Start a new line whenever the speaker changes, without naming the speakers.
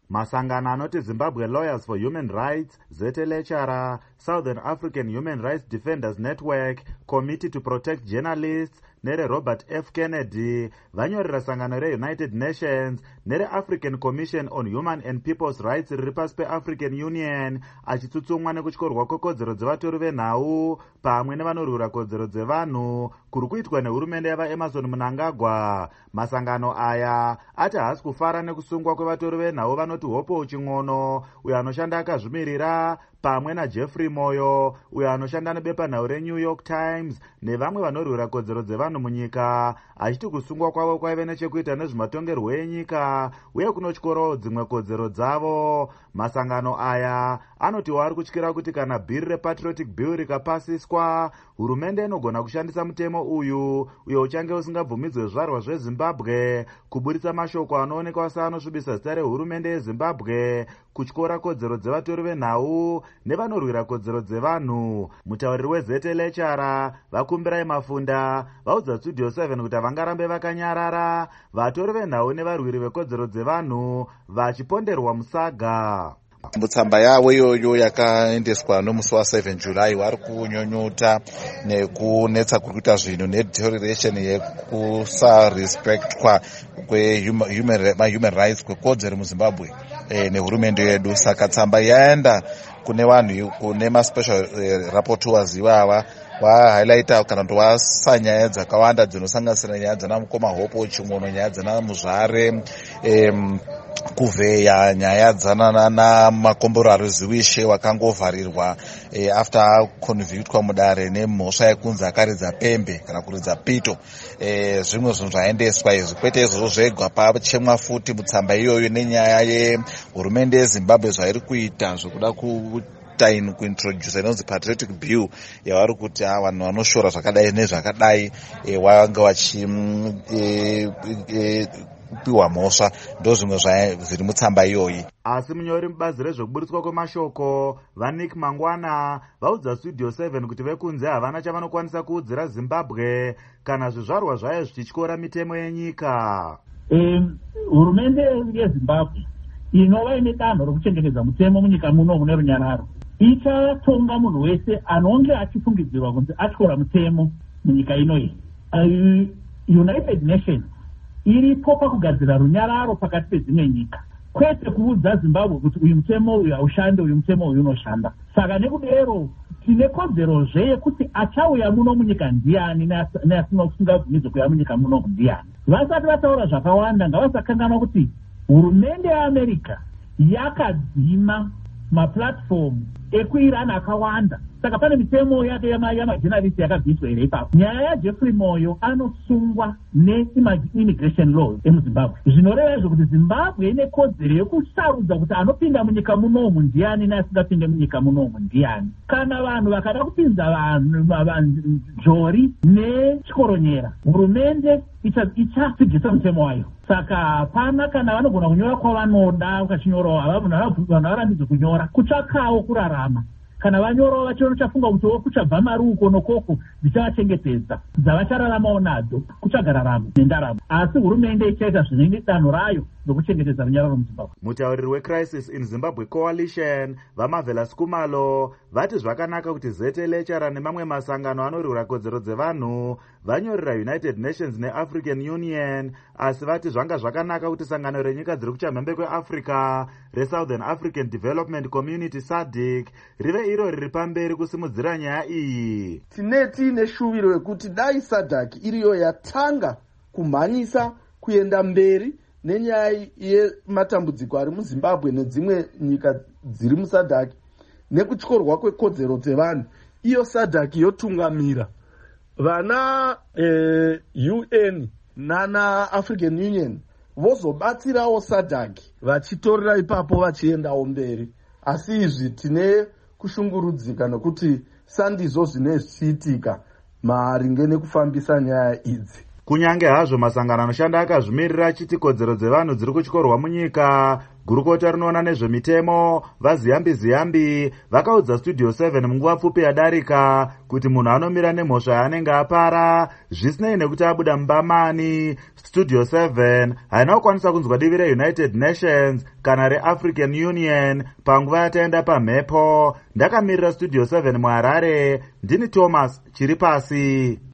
Masangano anoti Zimbabwe Lawyers for Human Rights, Zete Lechara, Southern African Human Rights Defenders Network, Committee to Protect Journalists, nere Robert F. Kennedy, vanyorera sangano re-United Nations, nere African Commission on Human and People's Rights riri pasi pe-African Union, achitsutsumwa nekutyorwa kwekodzero dzevatori venhau, pamwe nevanorwira kodzero dzevanhu, kuri kuitwa nehurumende yavaEmerson Mnangagwa. Masangano aya ati haasi kufara nekusungwa kwevatori venhau vanoti Hopo Ching'ono, uyo anoshanda akazvimirira, pamwe naJeffrey Moyo, uyo anoshanda nebepanhau reNew York Times, nevamwe vanorwira kodzero dzevanhu munyika, achiti kusungwa kwavo kwaive nechekuita nezvematongerwo enyika uye kunotyorawo dzimwe kodzero dzavo. Masangano aya anotiwo ari kutyira kuti kana bhiri rePatriotic Bill rikapasiswa, hurumende inogona kushandisa mutemo uyo uchange usingabvumidzwe zvizvarwa zveZimbabwe kuburitsa mashoko anoonekwa seanosvibisa zita rehurumende yeZimbabwe, kutyora kodzero dzevatori venhau nevanorwira kodzero dzevanhu. Mutauriri weZete Lechara vakumbirai Mafunda vaudza Studio 7 kuti havangarambe vakanyarara, vatori venhau nevarwiri vekodzero dzevanhu vachiponderwa musaga.
Mutsamba yavo iyoyo yakaendeswa nomusi wa7 July vari kunyonyota nekunetsa kuri kuita zvinhu nedeterioration yekusarespectwa kwehuman rights kwekodzero muZimbabwe nehurumende yedu. Saka tsamba yaenda kune vanhu, kune maspecial rapporteurs ivava, vahighlighta kana kuti vasa nyaya dzakawanda dzinosanganisira nyaya dzanamukoma Hopo Ching'ono, nyaya dzanaMuzvare, kuvheya nyaya dzanana makombero aruziwishe wakangovharirwa after convictwa mudare nemhosva yekunzi akaridza pembe kana kuridza pito. Zvimwe zvinhu zvaendeswa izvi. Kwete izvozvo zvega, pachemwa futi mutsamba iyoyo nenyaya yehurumende yeZimbabwe zvairi kuita zvokuda kuintroduce inonzi Patriotic Bill yavari kuti vanhu vanoshora zvakadai nezvakadai vanga vachipiwa mhosva. Ndo zvimwe zviri mutsamba iyoyi.
Asi munyori mubazi rezvekuburitswa kwemashoko vaNick Mangwana vaudza Studio 7 kuti vekunze havana chavanokwanisa kuudzira Zimbabwe kana zvizvarwa zvayo zvichityora mitemo yenyika.
Hurumende yeZimbabwe inova ine danho rokuchengetedza mutemo munyika muno mune runyararo ichatonga munhu wese anonge achifungidzirwa kunzi atyora mutemo munyika inoyi. United Nations iripo pakugadzira runyararo pakati pedzimwe nyika, kwete kuudza Zimbabwe kuti uyu mutemo uyu haushande, uyu mutemo uyu unoshanda. Saka nekudero tine kodzerozve yekuti achauya muno munyika ndiani neasina kusingabvumidzwe kuuya munyika muno ndiani. Vasati vataura zvakawanda ngavasakanganwa kuti hurumende yeAmerica yakadzima maplatform ekuirana akawanda. Saka pane mitemo yake yamajournalist yakabviswa here ipapo. Nyaya yaJeffrey Moyo anosungwa neimmigration laws emuZimbabwe. Zvinoreva izvo kuti Zimbabwe ine kodzero yekusarudza kuti anopinda munyika munomu ndiani neasingapinde munyika munomu ndiani. Kana vanhu vakada kupinza vanhu njori nechikoronyera, hurumende ichapfigisa mutemo wayo. Saka hapana kana vanogona kunyora kwavanoda, ukachinyorawo vanhu varambidzwe kunyora, kutsvakawo kurarama. Kana vanyorawo vachafunga kuti kuchabva mari uko nokoko dzichavachengetedza, dzavachararamawo nadzo, kuchagararama nendaramo. Asi hurumende ichaita zvinenge danho rayo rokuchengetedza runyararo muZimbabwe.
Mutauriri weCrisis in Zimbabwe Coalition vaMavela Skumalo vati zvakanaka kuti Zete Lechara nemamwe masangano anorwira kodzero dzevanhu vanyorera United Nations neAfrican Union, asi vati zvanga zvakanaka kuti sangano renyika dziri kuchamhembe kweAfrica reSouthern African Development Community SADC rive iro riri pamberi kusimudzira nyaya iyi.
Tine shuviro yekuti dai SADC iriyo yatanga kumhanyisa kuenda mberi nenyaya yematambudziko ari muZimbabwe nedzimwe nyika dziri muSADC nekutyorwa kwekodzero dzevanhu, iyo SADC yotungamira vana UN nana African Union vozobatsirawo SADC vachitorera ipapo vachiendawo mberi. Asi izvi tine kushungurudzika nokuti sandizo zvine zvichiitika maringe nekufambisa nyaya idzi.
Kunyange hazvo masangano anoshanda akazvimirira achiti kodzero dzevanhu dziri kutyorwa munyika, gurukota rinoona nezvemitemo vaZiyambi vakaudza Studio 7 munguva pfupi yadarika kuti munhu anomira nemhosva yaanenge apara zvisinei nekuti abuda mubamani. Studio 7 haina kukwanisa kunzwa divi reUnited Nations kana reAfrican Union panguva yataenda pamhepo. Ndakamirira Studio 7 muHarare, ndini Thomas Chiripasi.